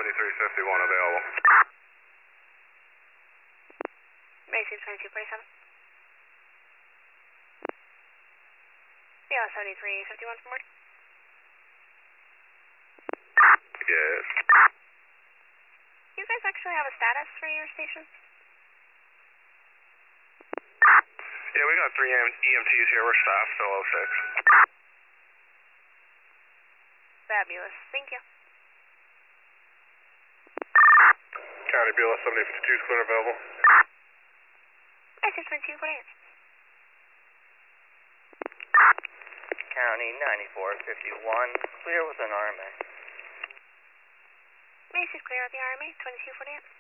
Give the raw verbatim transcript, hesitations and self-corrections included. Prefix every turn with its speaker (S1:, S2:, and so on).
S1: seventy-three fifty-one available.
S2: Macy's twenty-two forty-seven. B L S seventy-three fifty-one from work.
S1: Yes.
S2: Do you guys actually have a status for your station?
S1: Yeah, we got three E M Ts here. We're staffed, still oh six.
S2: Fabulous. Thank you.
S1: County B L S seventy fifty-two is clear available.
S2: Macy's twenty-two forty-eight.
S3: County ninety-four fifty-one, clear with an R M A.
S2: Macy's clear with the R M A, twenty-two forty-eight.